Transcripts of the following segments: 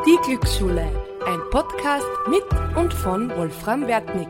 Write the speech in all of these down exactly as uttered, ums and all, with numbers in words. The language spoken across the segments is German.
Die Glücksschule, ein Podcast mit und von Wolfram Wertnig.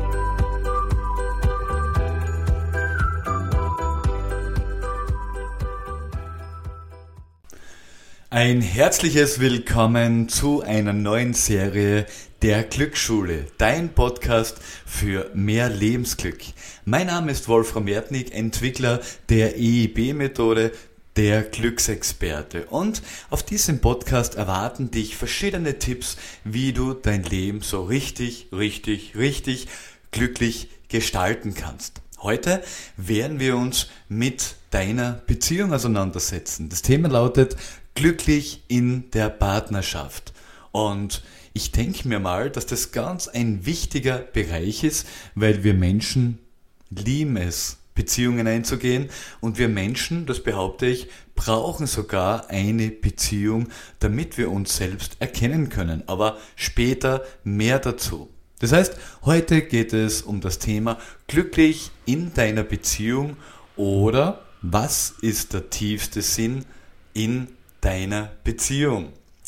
Ein herzliches Willkommen zu einer neuen Serie der Glücksschule, dein Podcast für mehr Lebensglück. Mein Name ist Wolfram Wertnig, Entwickler der E I B-Methode, der Glücksexperte. Und auf diesem Podcast erwarten dich verschiedene Tipps, wie du dein Leben so richtig, richtig, richtig glücklich gestalten kannst. Heute werden wir uns mit deiner Beziehung auseinandersetzen. Das Thema lautet glücklich in der Partnerschaft. Und ich denke mir mal, dass das ganz ein wichtiger Bereich ist, weil wir Menschen lieben es, Beziehungen einzugehen, und wir Menschen, das behaupte ich, brauchen sogar eine Beziehung, damit wir uns selbst erkennen können. Aber später mehr dazu. Das heißt, heute geht es um das Thema glücklich in deiner Beziehung oder was ist der tiefste Sinn in deiner Beziehung.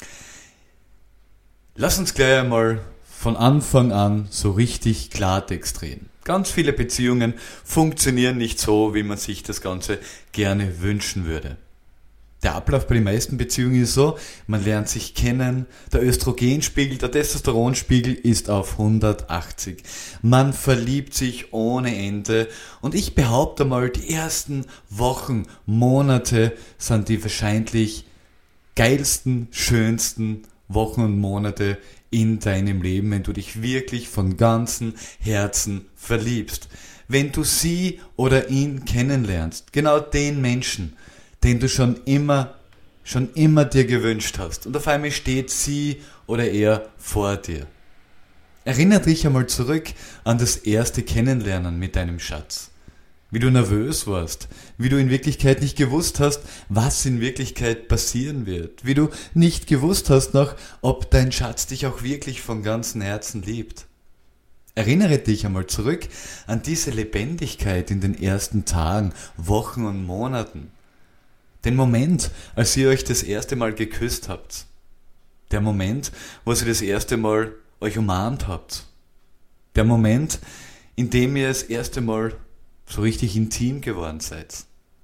Lass uns gleich einmal von Anfang an so richtig Klartext reden. Ganz viele Beziehungen funktionieren nicht so, wie man sich das Ganze gerne wünschen würde. Der Ablauf bei den meisten Beziehungen ist so, man lernt sich kennen, der Östrogenspiegel, der Testosteronspiegel ist auf hundertachtzig. Man verliebt sich ohne Ende und ich behaupte mal, die ersten Wochen, Monate sind die wahrscheinlich geilsten, schönsten Wochen und Monate in deinem Leben, wenn du dich wirklich von ganzem Herzen verliebst. Wenn du sie oder ihn kennenlernst, genau den Menschen, den du schon immer, schon immer dir gewünscht hast, und auf einmal steht sie oder er vor dir. Erinnere dich einmal zurück an das erste Kennenlernen mit deinem Schatz. Wie du nervös warst, wie du in Wirklichkeit nicht gewusst hast, was in Wirklichkeit passieren wird, wie du nicht gewusst hast noch, ob dein Schatz dich auch wirklich von ganzem Herzen liebt. Erinnere dich einmal zurück an diese Lebendigkeit in den ersten Tagen, Wochen und Monaten. Den Moment, als ihr euch das erste Mal geküsst habt. Der Moment, wo ihr das erste Mal euch umarmt habt. Der Moment, in dem ihr das erste Mal so richtig intim geworden seid.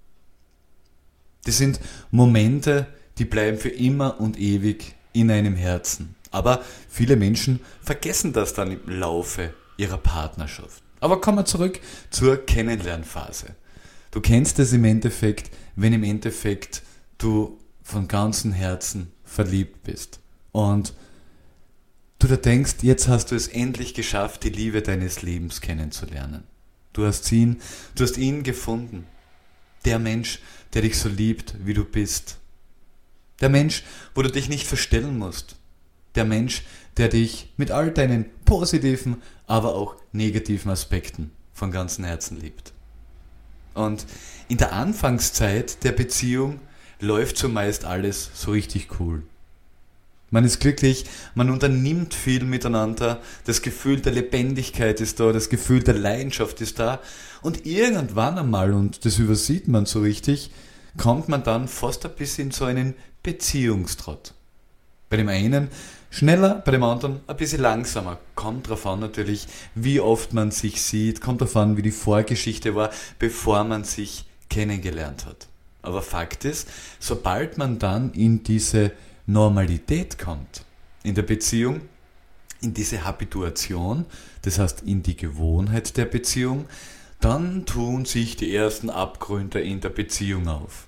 Das sind Momente, die bleiben für immer und ewig in einem Herzen. Aber viele Menschen vergessen das dann im Laufe ihrer Partnerschaft. Aber kommen wir zurück zur Kennenlernphase. Du kennst es im Endeffekt, wenn im Endeffekt du von ganzem Herzen verliebt bist. Und du da denkst, jetzt hast du es endlich geschafft, die Liebe deines Lebens kennenzulernen. Du hast ihn, du hast ihn gefunden. Der Mensch, der dich so liebt, wie du bist. Der Mensch, wo du dich nicht verstellen musst. Der Mensch, der dich mit all deinen positiven, aber auch negativen Aspekten von ganzem Herzen liebt. Und in der Anfangszeit der Beziehung läuft zumeist alles so richtig cool. Man ist glücklich, man unternimmt viel miteinander, das Gefühl der Lebendigkeit ist da, das Gefühl der Leidenschaft ist da, und irgendwann einmal, und das übersieht man so richtig, kommt man dann fast ein bisschen in so einen Beziehungstrott. Bei dem einen schneller, bei dem anderen ein bisschen langsamer. Kommt drauf an natürlich, wie oft man sich sieht, kommt drauf an, wie die Vorgeschichte war, bevor man sich kennengelernt hat. Aber Fakt ist, sobald man dann in diese Normalität kommt in der Beziehung, in diese Habituation, das heißt in die Gewohnheit der Beziehung, dann tun sich die ersten Abgründe in der Beziehung auf.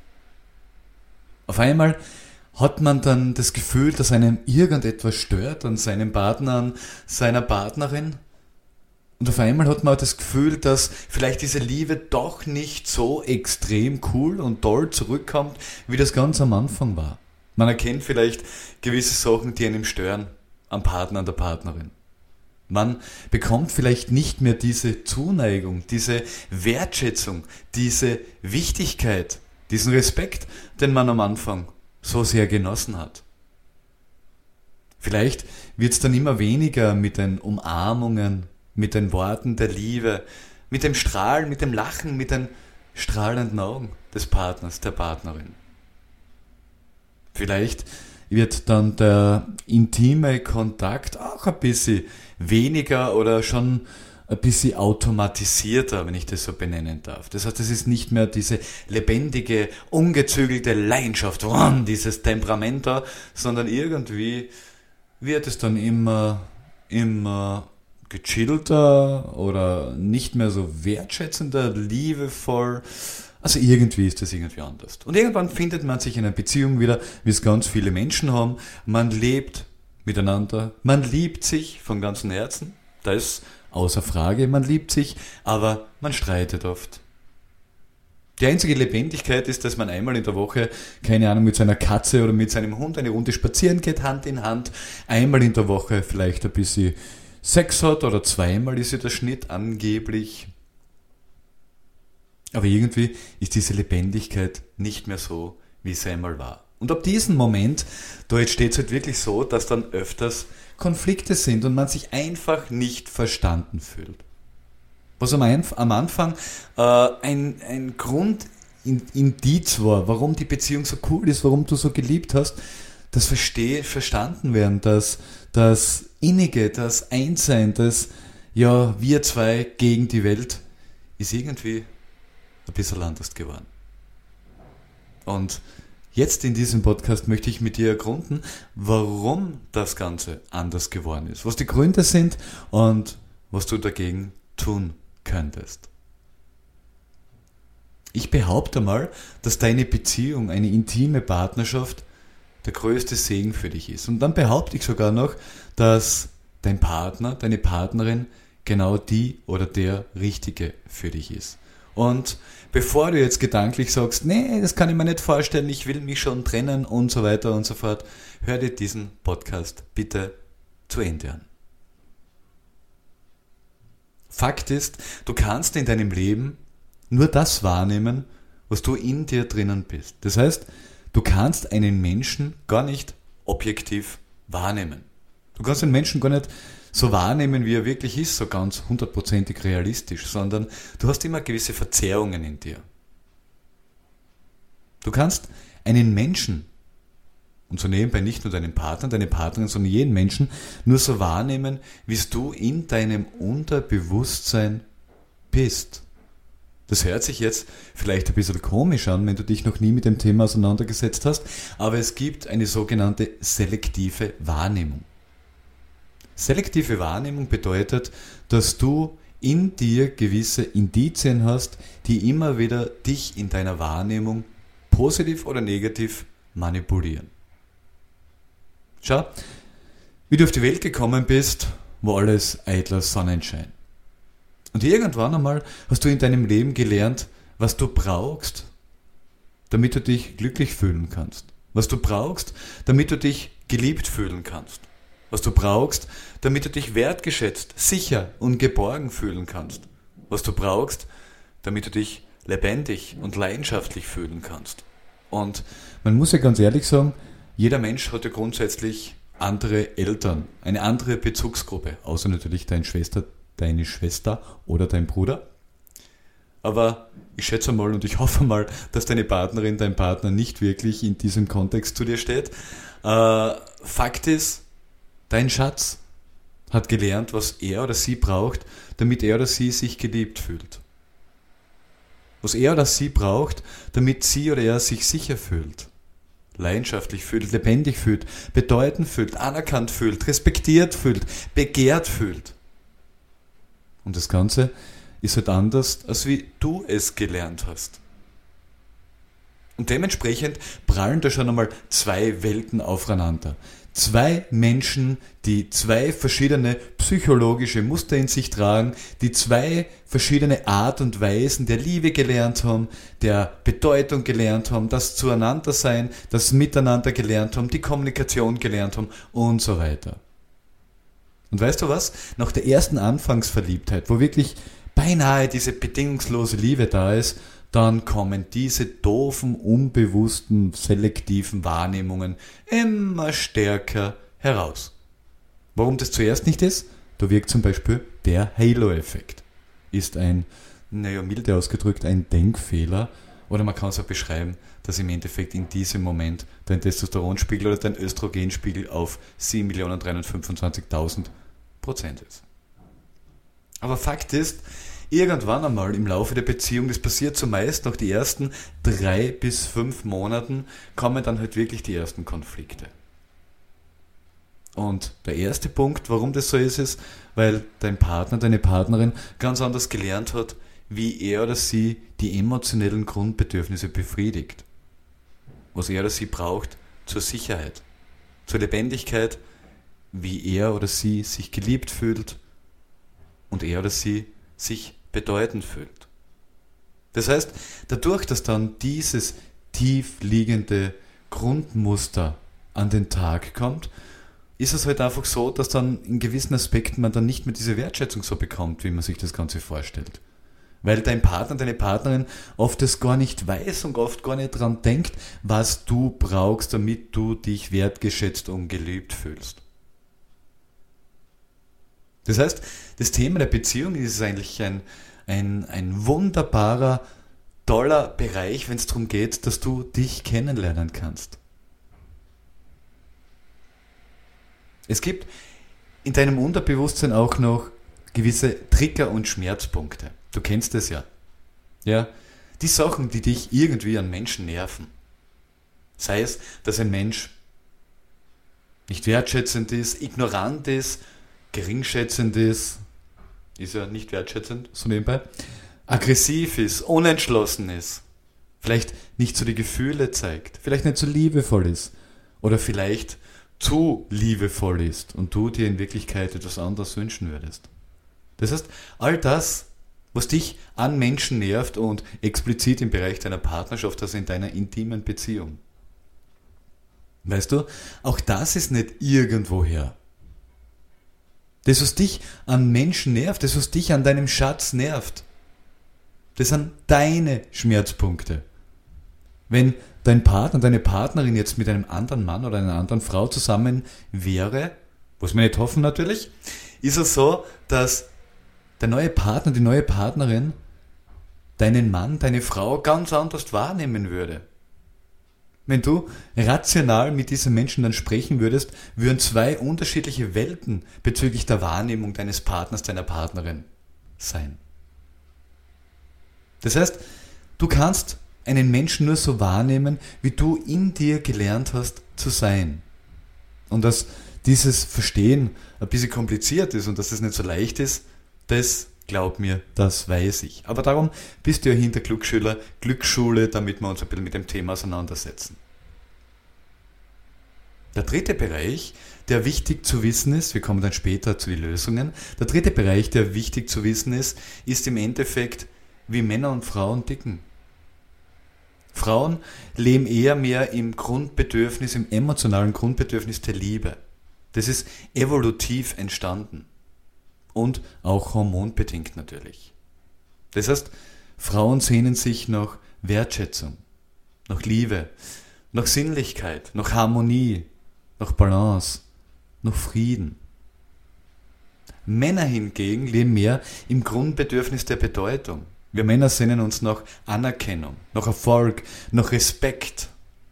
Auf einmal hat man dann das Gefühl, dass einem irgendetwas stört an seinem Partner, an seiner Partnerin. Und auf einmal hat man das Gefühl, dass vielleicht diese Liebe doch nicht so extrem cool und toll zurückkommt, wie das ganz am Anfang war. Man erkennt vielleicht gewisse Sachen, die einem stören, am Partner, an der Partnerin. Man bekommt vielleicht nicht mehr diese Zuneigung, diese Wertschätzung, diese Wichtigkeit, diesen Respekt, den man am Anfang so sehr genossen hat. Vielleicht wird es dann immer weniger mit den Umarmungen, mit den Worten der Liebe, mit dem Strahlen, mit dem Lachen, mit den strahlenden Augen des Partners, der Partnerin. Vielleicht wird dann der intime Kontakt auch ein bisschen weniger oder schon ein bisschen automatisierter, wenn ich das so benennen darf. Das heißt, es ist nicht mehr diese lebendige, ungezügelte Leidenschaft, dieses Temperament da, sondern irgendwie wird es dann immer, immer gechillter oder nicht mehr so wertschätzender, liebevoll. Also irgendwie ist das irgendwie anders. Und irgendwann findet man sich in einer Beziehung wieder, wie es ganz viele Menschen haben. Man lebt miteinander, man liebt sich von ganzem Herzen. Da ist außer Frage, man liebt sich, aber man streitet oft. Die einzige Lebendigkeit ist, dass man einmal in der Woche, keine Ahnung, mit seiner Katze oder mit seinem Hund eine Runde spazieren geht, Hand in Hand. Einmal in der Woche vielleicht ein bisschen Sex hat oder zweimal ist ja der Schnitt angeblich. Aber irgendwie ist diese Lebendigkeit nicht mehr so, wie sie einmal war. Und ab diesem Moment, da entsteht es halt wirklich so, dass dann öfters Konflikte sind und man sich einfach nicht verstanden fühlt. Was am, Einf- am Anfang äh, ein, ein Grundindiz war, warum die Beziehung so cool ist, warum du so geliebt hast, das Versteh- verstanden werden, das, das Innige, das Einssein, das ja wir zwei gegen die Welt, ist irgendwie ein bisschen anders geworden. Und jetzt in diesem Podcast möchte ich mit dir ergründen, warum das Ganze anders geworden ist, was die Gründe sind und was du dagegen tun könntest. Ich behaupte mal, dass deine Beziehung, eine intime Partnerschaft, der größte Segen für dich ist. Und dann behaupte ich sogar noch, dass dein Partner, deine Partnerin genau die oder der Richtige für dich ist. Und bevor du jetzt gedanklich sagst, nee, das kann ich mir nicht vorstellen, ich will mich schon trennen und so weiter und so fort, hör dir diesen Podcast bitte zu Ende an. Fakt ist, du kannst in deinem Leben nur das wahrnehmen, was du in dir drinnen bist. Das heißt, du kannst einen Menschen gar nicht objektiv wahrnehmen. Du kannst den Menschen gar nicht so wahrnehmen, wie er wirklich ist, so ganz hundertprozentig realistisch, sondern du hast immer gewisse Verzerrungen in dir. Du kannst einen Menschen, und so nebenbei nicht nur deinen Partner, deine Partnerin, sondern jeden Menschen, nur so wahrnehmen, wie du in deinem Unterbewusstsein bist. Das hört sich jetzt vielleicht ein bisschen komisch an, wenn du dich noch nie mit dem Thema auseinandergesetzt hast, aber es gibt eine sogenannte selektive Wahrnehmung. Selektive Wahrnehmung bedeutet, dass du in dir gewisse Indizien hast, die immer wieder dich in deiner Wahrnehmung positiv oder negativ manipulieren. Schau, wie du auf die Welt gekommen bist, war alles eitler Sonnenschein. Und irgendwann einmal hast du in deinem Leben gelernt, was du brauchst, damit du dich glücklich fühlen kannst. Was du brauchst, damit du dich geliebt fühlen kannst. Was du brauchst, damit du dich wertgeschätzt, sicher und geborgen fühlen kannst. Was du brauchst, damit du dich lebendig und leidenschaftlich fühlen kannst. Und man muss ja ganz ehrlich sagen, jeder Mensch hat ja grundsätzlich andere Eltern, eine andere Bezugsgruppe, außer natürlich deine Schwester, deine Schwester oder dein Bruder. Aber ich schätze mal und ich hoffe mal, dass deine Partnerin, dein Partner nicht wirklich in diesem Kontext zu dir steht. Äh, Fakt ist, dein Schatz hat gelernt, was er oder sie braucht, damit er oder sie sich geliebt fühlt. Was er oder sie braucht, damit sie oder er sich sicher fühlt, leidenschaftlich fühlt, lebendig fühlt, bedeutend fühlt, anerkannt fühlt, respektiert fühlt, begehrt fühlt. Und das Ganze ist halt anders, als wie du es gelernt hast. Und dementsprechend prallen da schon einmal zwei Welten aufeinander. Zwei Menschen, die zwei verschiedene psychologische Muster in sich tragen, die zwei verschiedene Art und Weisen der Liebe gelernt haben, der Bedeutung gelernt haben, das Zueinandersein, das Miteinander gelernt haben, die Kommunikation gelernt haben und so weiter. Und weißt du was? Nach der ersten Anfangsverliebtheit, wo wirklich beinahe diese bedingungslose Liebe da ist, dann kommen diese doofen, unbewussten, selektiven Wahrnehmungen immer stärker heraus. Warum das zuerst nicht ist? Da wirkt zum Beispiel der Halo-Effekt. Ist ein, naja, milde ausgedrückt, ein Denkfehler Oder man kann es auch beschreiben, dass im Endeffekt in diesem Moment dein Testosteronspiegel oder dein Östrogenspiegel auf sieben Millionen dreihundertfünfundzwanzigtausend Prozent ist. Aber Fakt ist, irgendwann einmal im Laufe der Beziehung, das passiert zumeist nach den ersten drei bis fünf Monaten, kommen dann halt wirklich die ersten Konflikte. Und der erste Punkt, warum das so ist, ist, weil dein Partner, deine Partnerin ganz anders gelernt hat, wie er oder sie die emotionellen Grundbedürfnisse befriedigt. Was er oder sie braucht zur Sicherheit, zur Lebendigkeit, wie er oder sie sich geliebt fühlt und er oder sie sich bedeutend fühlt. Das heißt, dadurch, dass dann dieses tief liegende Grundmuster an den Tag kommt, ist es halt einfach so, dass dann in gewissen Aspekten man dann nicht mehr diese Wertschätzung so bekommt, wie man sich das Ganze vorstellt. Weil dein Partner, deine Partnerin oft das gar nicht weiß und oft gar nicht dran denkt, was du brauchst, damit du dich wertgeschätzt und geliebt fühlst. Das heißt, das Thema der Beziehung ist eigentlich ein, ein, ein wunderbarer, toller Bereich, wenn es darum geht, dass du dich kennenlernen kannst. Es gibt in deinem Unterbewusstsein auch noch gewisse Trigger und Schmerzpunkte. Du kennst es ja. Ja, die Sachen, die dich irgendwie an Menschen nerven. Sei es, dass ein Mensch nicht wertschätzend ist, ignorant ist, geringschätzend ist, ist ja nicht wertschätzend, so nebenbei, aggressiv ist, unentschlossen ist, vielleicht nicht so die Gefühle zeigt, vielleicht nicht so liebevoll ist oder vielleicht zu liebevoll ist und du dir in Wirklichkeit etwas anderes wünschen würdest. Das heißt, all das, was dich an Menschen nervt und explizit im Bereich deiner Partnerschaft, also in deiner intimen Beziehung. Weißt du, auch das ist nicht irgendwoher. Das, was dich an Menschen nervt, das, was dich an deinem Schatz nervt, das sind deine Schmerzpunkte. Wenn dein Partner, deine Partnerin jetzt mit einem anderen Mann oder einer anderen Frau zusammen wäre, was wir nicht hoffen natürlich, ist es so, dass der neue Partner, die neue Partnerin deinen Mann, deine Frau ganz anders wahrnehmen würde. Wenn du rational mit diesem Menschen dann sprechen würdest, würden zwei unterschiedliche Welten bezüglich der Wahrnehmung deines Partners, deiner Partnerin sein. Das heißt, du kannst einen Menschen nur so wahrnehmen, wie du in dir gelernt hast zu sein. Und dass dieses Verstehen ein bisschen kompliziert ist und dass es nicht so leicht ist, das, glaub mir, das weiß ich. Aber darum bist du ja hinter Glücksschüler, Glücksschule, damit wir uns ein bisschen mit dem Thema auseinandersetzen. Der dritte Bereich, der wichtig zu wissen ist, wir kommen dann später zu den Lösungen, der dritte Bereich, der wichtig zu wissen ist, ist im Endeffekt, wie Männer und Frauen ticken. Frauen leben eher mehr im Grundbedürfnis, im emotionalen Grundbedürfnis der Liebe. Das ist evolutiv entstanden. Und auch hormonbedingt natürlich. Das heißt, Frauen sehnen sich nach Wertschätzung, nach Liebe, nach Sinnlichkeit, nach Harmonie, nach Balance, nach Frieden. Männer hingegen leben mehr im Grundbedürfnis der Bedeutung. Wir Männer sehnen uns nach Anerkennung, nach Erfolg, nach Respekt.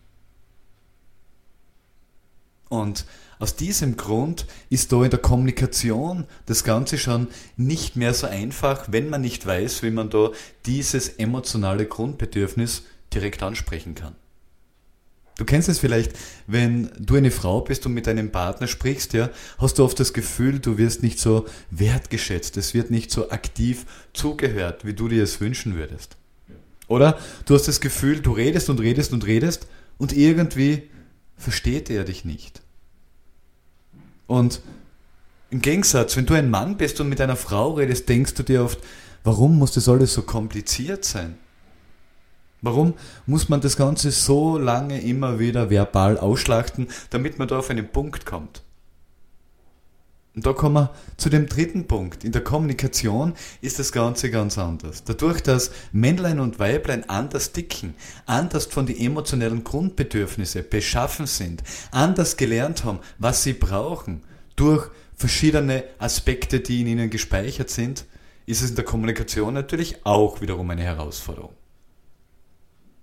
Und aus diesem Grund ist da in der Kommunikation das Ganze schon nicht mehr so einfach, wenn man nicht weiß, wie man da dieses emotionale Grundbedürfnis direkt ansprechen kann. Du kennst es vielleicht, wenn du eine Frau bist und mit deinem Partner sprichst, ja, hast du oft das Gefühl, du wirst nicht so wertgeschätzt, es wird nicht so aktiv zugehört, wie du dir es wünschen würdest. Oder du hast das Gefühl, du redest und redest und redest und irgendwie versteht er dich nicht. Und im Gegensatz, wenn du ein Mann bist und mit einer Frau redest, denkst du dir oft, warum muss das alles so kompliziert sein? Warum muss man das Ganze so lange immer wieder verbal ausschlachten, damit man da auf einen Punkt kommt? Und da kommen wir zu dem dritten Punkt. In der Kommunikation ist das Ganze ganz anders. Dadurch, dass Männlein und Weiblein anders ticken, anders von den emotionellen Grundbedürfnissen beschaffen sind, anders gelernt haben, was sie brauchen, durch verschiedene Aspekte, die in ihnen gespeichert sind, ist es in der Kommunikation natürlich auch wiederum eine Herausforderung.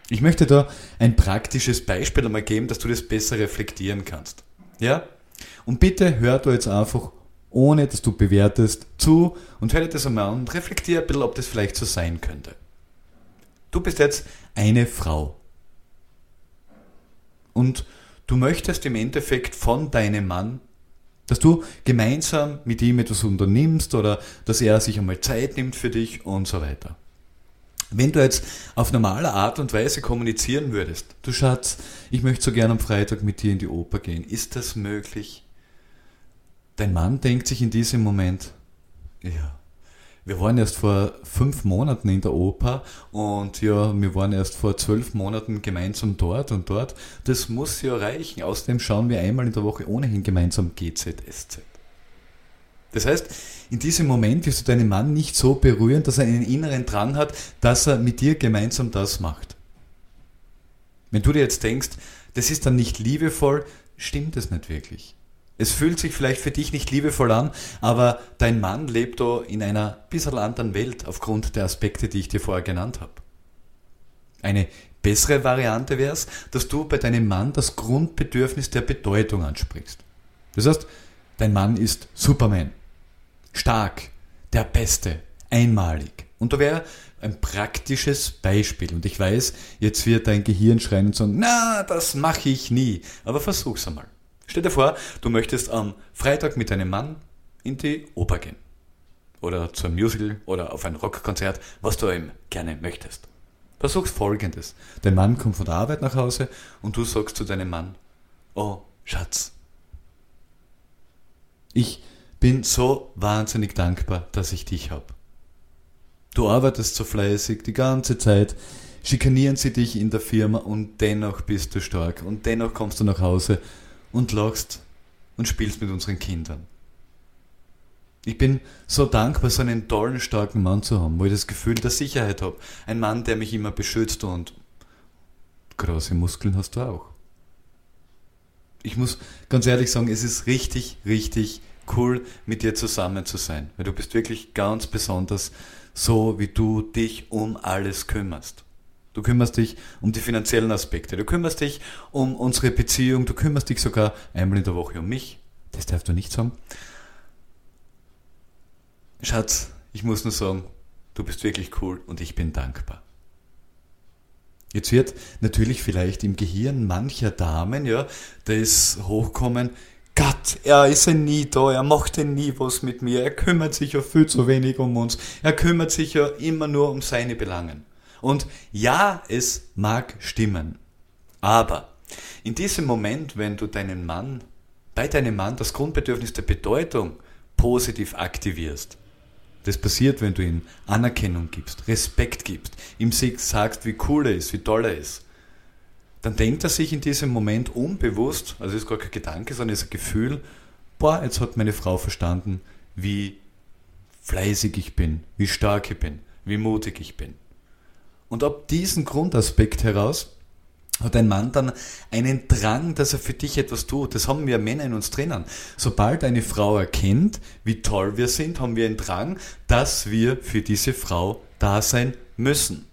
Ich möchte da ein praktisches Beispiel einmal geben, dass du das besser reflektieren kannst. Ja? Und bitte hör da jetzt einfach, ohne dass du bewertest, zu und hör dir das einmal an und reflektier ein bisschen, ob das vielleicht so sein könnte. Du bist jetzt eine Frau. Und du möchtest im Endeffekt von deinem Mann, dass du gemeinsam mit ihm etwas unternimmst oder dass er sich einmal Zeit nimmt für dich und so weiter. Wenn du jetzt auf normale Art und Weise kommunizieren würdest, du Schatz, ich möchte so gerne am Freitag mit dir in die Oper gehen, ist das möglich? Dein Mann denkt sich in diesem Moment, ja, wir waren erst vor fünf Monaten in der Oper und ja, wir waren erst vor zwölf Monaten gemeinsam dort und dort. Das muss ja reichen. Außerdem schauen wir einmal in der Woche ohnehin gemeinsam G Z S Z. Das heißt, in diesem Moment wirst du deinen Mann nicht so berühren, dass er einen inneren Drang hat, dass er mit dir gemeinsam das macht. Wenn du dir jetzt denkst, das ist dann nicht liebevoll, stimmt es nicht wirklich. Es fühlt sich vielleicht für dich nicht liebevoll an, aber dein Mann lebt da in einer bisschen anderen Welt aufgrund der Aspekte, die ich dir vorher genannt habe. Eine bessere Variante wäre es, dass du bei deinem Mann das Grundbedürfnis der Bedeutung ansprichst. Das heißt, dein Mann ist Superman, stark, der Beste, einmalig. Und da wäre ein praktisches Beispiel. Und ich weiß, jetzt wird dein Gehirn schreien und sagen, na, das mache ich nie. Aber versuch's einmal. Stell dir vor, du möchtest am Freitag mit deinem Mann in die Oper gehen. Oder zu einem Musical oder auf ein Rockkonzert, was du eben gerne möchtest. Versuch's Folgendes. Dein Mann kommt von der Arbeit nach Hause und du sagst zu deinem Mann, oh, Schatz, ich bin so wahnsinnig dankbar, dass ich dich habe. Du arbeitest so fleißig die ganze Zeit, schikanieren sie dich in der Firma und dennoch bist du stark und dennoch kommst du nach Hause und lachst und spielst mit unseren Kindern. Ich bin so dankbar, so einen tollen, starken Mann zu haben, wo ich das Gefühl der Sicherheit habe. Ein Mann, der mich immer beschützt und große Muskeln hast du auch. Ich muss ganz ehrlich sagen, es ist richtig, richtig cool, mit dir zusammen zu sein, weil du bist wirklich ganz besonders, so wie du dich um alles kümmerst. Du kümmerst dich um die finanziellen Aspekte, du kümmerst dich um unsere Beziehung, du kümmerst dich sogar einmal in der Woche um mich. Das darfst du nicht sagen. Schatz, ich muss nur sagen, du bist wirklich cool und ich bin dankbar. Jetzt wird natürlich vielleicht im Gehirn mancher Damen, ja, das hochkommen, Gott, er ist ja nie da, er macht ja nie was mit mir, er kümmert sich ja viel zu wenig um uns, er kümmert sich ja immer nur um seine Belangen. Und ja, es mag stimmen, aber in diesem Moment, wenn du deinen Mann, bei deinem Mann das Grundbedürfnis der Bedeutung positiv aktivierst, das passiert, wenn du ihm Anerkennung gibst, Respekt gibst, ihm sagst, wie cool er ist, wie toll er ist, dann denkt er sich in diesem Moment unbewusst, also ist gar kein Gedanke, sondern ist ein Gefühl, boah, jetzt hat meine Frau verstanden, wie fleißig ich bin, wie stark ich bin, wie mutig ich bin. Und ab diesem Grundaspekt heraus hat ein Mann dann einen Drang, dass er für dich etwas tut. Das haben wir Männer in uns drinnen. Sobald eine Frau erkennt, wie toll wir sind, haben wir einen Drang, dass wir für diese Frau da sein müssen.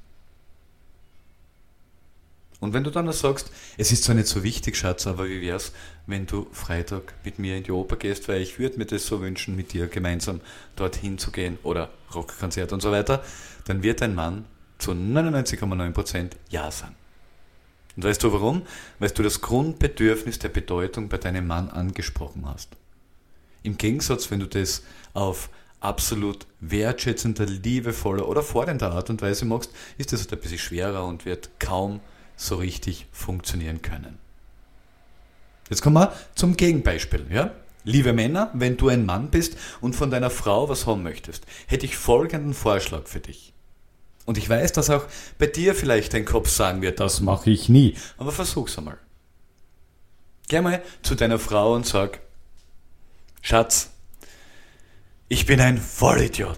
Und wenn du dann noch sagst, es ist zwar nicht so wichtig, Schatz, aber wie wär's, wenn du Freitag mit mir in die Oper gehst, weil ich würde mir das so wünschen, mit dir gemeinsam dorthin zu gehen oder Rockkonzert und so weiter, dann wird dein Mann zu neunundneunzig Komma neun Prozent Ja sagen. Und weißt du warum? Weil du das Grundbedürfnis der Bedeutung bei deinem Mann angesprochen hast. Im Gegensatz, wenn du das auf absolut wertschätzender, liebevoller oder fordernder Art und Weise machst, ist das halt ein bisschen schwerer und wird kaum so richtig funktionieren können. Jetzt kommen wir zum Gegenbeispiel. Ja? Liebe Männer, wenn du ein Mann bist und von deiner Frau was haben möchtest, hätte ich folgenden Vorschlag für dich. Und ich weiß, dass auch bei dir vielleicht dein Kopf sagen wird, das mache ich nie. Aber versuch's einmal. Geh mal zu deiner Frau und sag, Schatz, ich bin ein Vollidiot.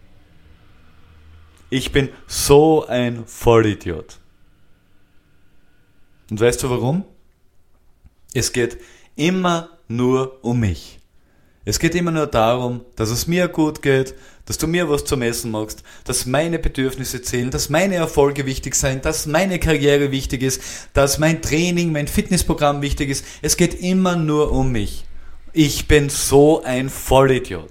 Ich bin so ein Vollidiot. Und weißt du warum? Es geht immer nur um mich. Es geht immer nur darum, dass es mir gut geht, dass du mir was zum Essen machst, dass meine Bedürfnisse zählen, dass meine Erfolge wichtig sind, dass meine Karriere wichtig ist, dass mein Training, mein Fitnessprogramm wichtig ist. Es geht immer nur um mich. Ich bin so ein Vollidiot.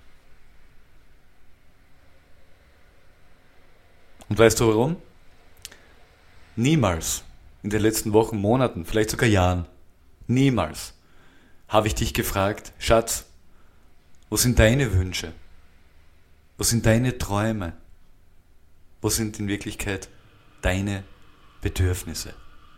Und weißt du warum? Niemals in den letzten Wochen, Monaten, vielleicht sogar Jahren, niemals habe ich dich gefragt, Schatz, was sind deine Wünsche? Was sind deine Träume? Was sind in Wirklichkeit deine Bedürfnisse?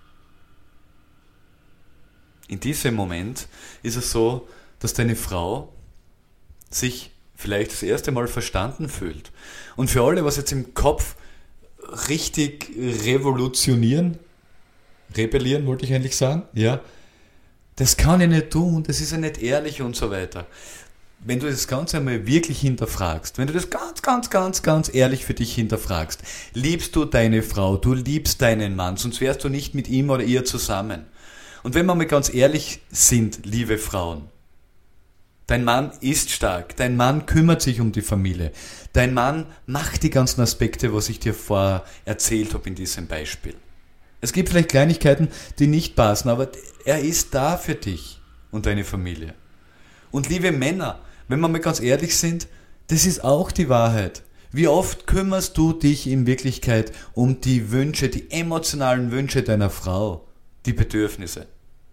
In diesem Moment ist es so, dass deine Frau sich vielleicht das erste Mal verstanden fühlt. Und für alle, was jetzt im Kopf richtig revolutionieren, rebellieren wollte ich eigentlich sagen, ja, das kann ich nicht tun, das ist ja nicht ehrlich und so weiter. Wenn du das Ganze einmal wirklich hinterfragst, wenn du das ganz, ganz, ganz, ganz ehrlich für dich hinterfragst, liebst du deine Frau, du liebst deinen Mann, sonst wärst du nicht mit ihm oder ihr zusammen. Und wenn wir mal ganz ehrlich sind, liebe Frauen, dein Mann ist stark, dein Mann kümmert sich um die Familie, dein Mann macht die ganzen Aspekte, was ich dir vorher erzählt habe in diesem Beispiel. Es gibt vielleicht Kleinigkeiten, die nicht passen, aber er ist da für dich und deine Familie. Und liebe Männer, wenn wir mal ganz ehrlich sind, das ist auch die Wahrheit. Wie oft kümmerst du dich in Wirklichkeit um die Wünsche, die emotionalen Wünsche deiner Frau, die Bedürfnisse?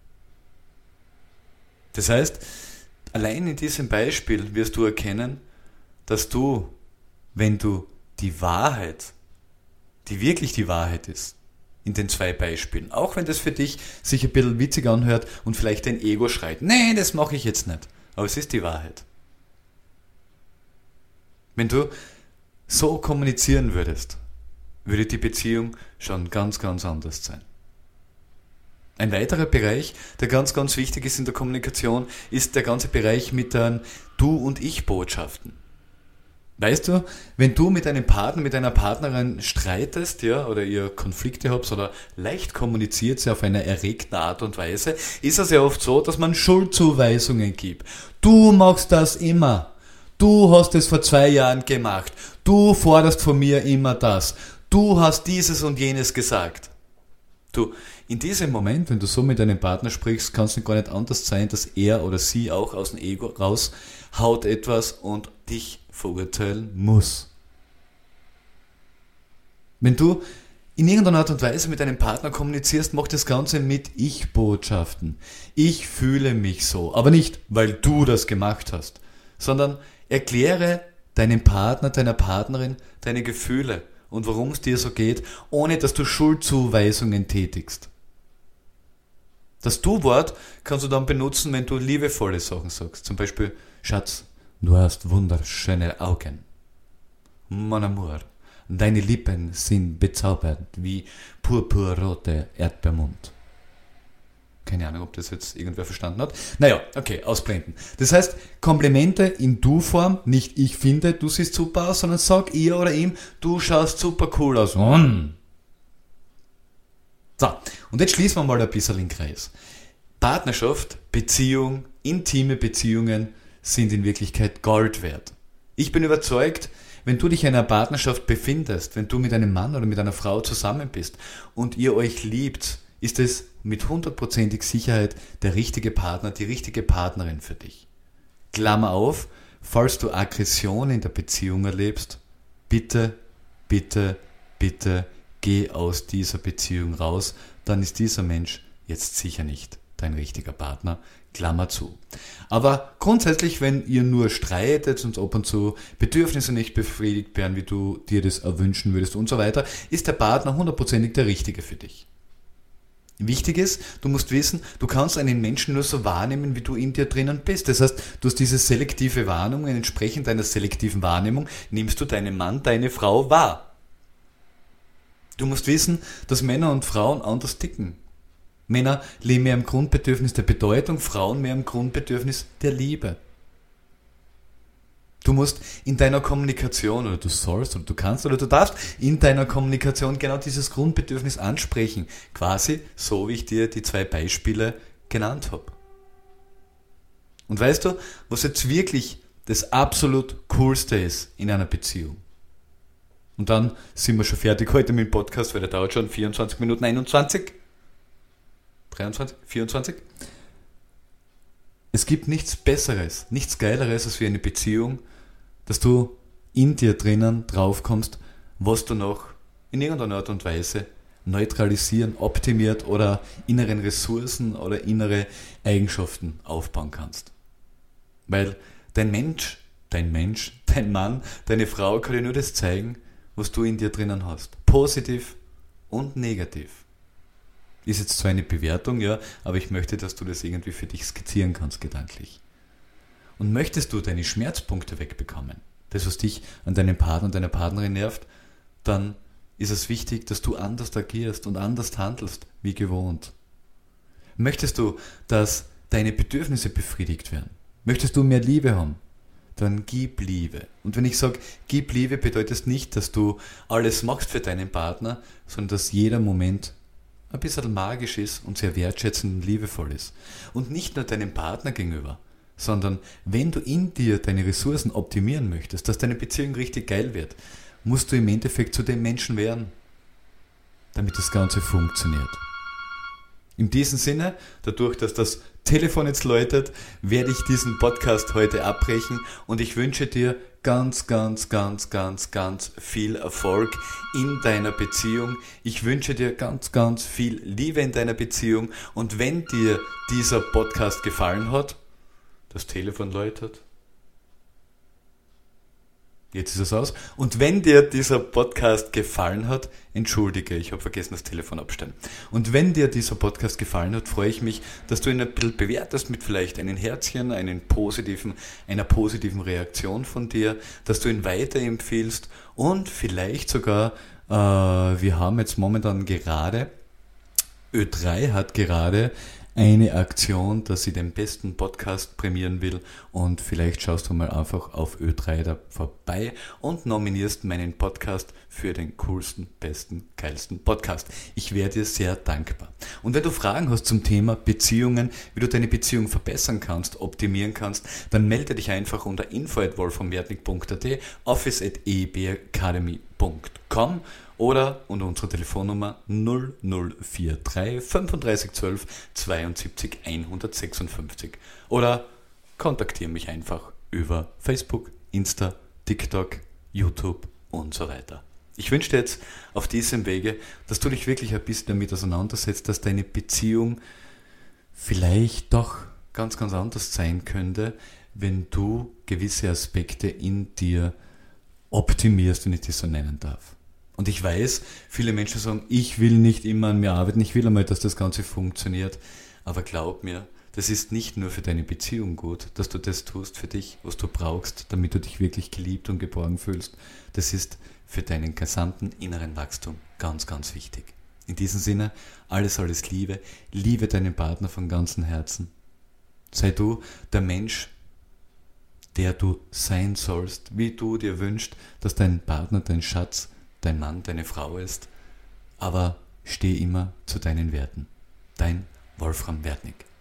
Das heißt, allein in diesem Beispiel wirst du erkennen, dass du, wenn du die Wahrheit, die wirklich die Wahrheit ist, in den zwei Beispielen, auch wenn das für dich sich ein bisschen witzig anhört und vielleicht dein Ego schreit, nee, das mache ich jetzt nicht, aber es ist die Wahrheit. Wenn du so kommunizieren würdest, würde die Beziehung schon ganz, ganz anders sein. Ein weiterer Bereich, der ganz, ganz wichtig ist in der Kommunikation, ist der ganze Bereich mit den Du- und Ich-Botschaften. Weißt du, wenn du mit einem Partner, mit einer Partnerin streitest, ja, oder ihr Konflikte habt oder leicht kommuniziert sie auf eine erregte Art und Weise, ist es ja oft so, dass man Schuldzuweisungen gibt. Du machst das immer. Du hast es vor zwei Jahren gemacht. Du forderst von mir immer das. Du hast dieses und jenes gesagt. Du, in diesem Moment, wenn du so mit deinem Partner sprichst, kann es gar nicht anders sein, dass er oder sie auch aus dem Ego raus haut etwas und dich verurteilen muss. Wenn du in irgendeiner Art und Weise mit deinem Partner kommunizierst, mach das Ganze mit Ich-Botschaften. Ich fühle mich so, aber nicht, weil du das gemacht hast, sondern erkläre deinem Partner, deiner Partnerin deine Gefühle und warum es dir so geht, ohne dass du Schuldzuweisungen tätigst. Das Du-Wort kannst du dann benutzen, wenn du liebevolle Sachen sagst. Zum Beispiel, Schatz, du hast wunderschöne Augen. Mon amour, deine Lippen sind bezaubernd wie purpurrote Erdbeermund. Keine Ahnung, ob das jetzt irgendwer verstanden hat. Naja, okay, ausblenden. Das heißt, Komplimente in Du-Form, nicht ich finde, du siehst super aus, sondern sag ihr oder ihm, du schaust super cool aus. Mm. So, und jetzt schließen wir mal ein bisschen den Kreis. Partnerschaft, Beziehung, intime Beziehungen sind in Wirklichkeit Gold wert. Ich bin überzeugt, wenn du dich in einer Partnerschaft befindest, wenn du mit einem Mann oder mit einer Frau zusammen bist und ihr euch liebt, ist es mit hundertprozentig Sicherheit der richtige Partner, die richtige Partnerin für dich. Klammer auf, falls du Aggression in der Beziehung erlebst, bitte, bitte, bitte geh aus dieser Beziehung raus, dann ist dieser Mensch jetzt sicher nicht dein richtiger Partner, Klammer zu. Aber grundsätzlich, wenn ihr nur streitet und ab und zu Bedürfnisse nicht befriedigt werden, wie du dir das erwünschen würdest und so weiter, ist der Partner hundertprozentig der Richtige für dich. Wichtig ist, du musst wissen, du kannst einen Menschen nur so wahrnehmen, wie du in dir drinnen bist. Das heißt, du hast diese selektive Wahrnehmung, entsprechend deiner selektiven Wahrnehmung nimmst du deinen Mann, deine Frau wahr. Du musst wissen, dass Männer und Frauen anders ticken. Männer leben mehr im Grundbedürfnis der Bedeutung, Frauen mehr im Grundbedürfnis der Liebe. Du musst in deiner Kommunikation, oder du sollst, oder du kannst, oder du darfst in deiner Kommunikation genau dieses Grundbedürfnis ansprechen. Quasi so, wie ich dir die zwei Beispiele genannt habe. Und weißt du, was jetzt wirklich das absolut Coolste ist in einer Beziehung? Und dann sind wir schon fertig heute mit dem Podcast, weil der dauert schon vierundzwanzig Minuten einundzwanzig. dreiundzwanzig? vierundzwanzig? Es gibt nichts Besseres, nichts Geileres als für eine Beziehung, dass du in dir drinnen draufkommst, was du noch in irgendeiner Art und Weise neutralisieren, optimiert oder inneren Ressourcen oder innere Eigenschaften aufbauen kannst. Weil dein Mensch, dein Mensch, dein Mann, deine Frau kann dir nur das zeigen, was du in dir drinnen hast. Positiv und negativ. Ist jetzt zwar eine Bewertung, ja, aber ich möchte, dass du das irgendwie für dich skizzieren kannst, gedanklich. Und möchtest du deine Schmerzpunkte wegbekommen, das, was dich an deinem Partner und deiner Partnerin nervt, dann ist es wichtig, dass du anders agierst und anders handelst, wie gewohnt. Möchtest du, dass deine Bedürfnisse befriedigt werden? Möchtest du mehr Liebe haben? Dann gib Liebe. Und wenn ich sage, gib Liebe, bedeutet es nicht, dass du alles machst für deinen Partner, sondern dass jeder Moment ein bisschen magisch ist und sehr wertschätzend und liebevoll ist. Und nicht nur deinem Partner gegenüber, sondern wenn du in dir deine Ressourcen optimieren möchtest, dass deine Beziehung richtig geil wird, musst du im Endeffekt zu dem Menschen werden, damit das Ganze funktioniert. In diesem Sinne, dadurch, dass das Telefon jetzt läutet, werde ich diesen Podcast heute abbrechen und ich wünsche dir ganz, ganz, ganz, ganz, ganz viel Erfolg in deiner Beziehung. Ich wünsche dir ganz, ganz viel Liebe in deiner Beziehung und wenn dir dieser Podcast gefallen hat, das Telefon läutet, jetzt ist es aus. Und wenn dir dieser Podcast gefallen hat, entschuldige, ich habe vergessen, das Telefon abstellen. Und wenn dir dieser Podcast gefallen hat, freue ich mich, dass du ihn ein bisschen bewertest mit vielleicht einem Herzchen, einem positiven, einer positiven Reaktion von dir, dass du ihn weiterempfiehlst und vielleicht sogar, äh, wir haben jetzt momentan gerade, Ö drei hat gerade eine Aktion, dass sie den besten Podcast prämieren will und vielleicht schaust du mal einfach auf Ö drei da vorbei und nominierst meinen Podcast für den coolsten, besten, geilsten Podcast. Ich wäre dir sehr dankbar. Und wenn du Fragen hast zum Thema Beziehungen, wie du deine Beziehung verbessern kannst, optimieren kannst, dann melde dich einfach unter info at wolframwertnig punkt at, office at e b academy punkt com oder unter unserer Telefonnummer null null vier drei fünfunddreißig zwölf zweiundsiebzig hundertsechsundfünfzig oder kontaktiere mich einfach über Facebook, Insta, TikTok, YouTube und so weiter. Ich wünsche dir jetzt auf diesem Wege, dass du dich wirklich ein bisschen damit auseinandersetzt, dass deine Beziehung vielleicht doch ganz, ganz anders sein könnte, wenn du gewisse Aspekte in dir optimierst, wenn ich das so nennen darf. Und ich weiß, viele Menschen sagen, ich will nicht immer an mir arbeiten, ich will einmal, dass das Ganze funktioniert. Aber glaub mir, das ist nicht nur für deine Beziehung gut, dass du das tust für dich, was du brauchst, damit du dich wirklich geliebt und geborgen fühlst. Das ist für deinen gesamten inneren Wachstum ganz, ganz wichtig. In diesem Sinne, alles, alles Liebe. Liebe deinen Partner von ganzem Herzen. Sei du der Mensch, der du sein sollst, wie du dir wünschst, dass dein Partner, dein Schatz, dein Mann, deine Frau ist, aber steh immer zu deinen Werten. Dein Wolfram Wertnig.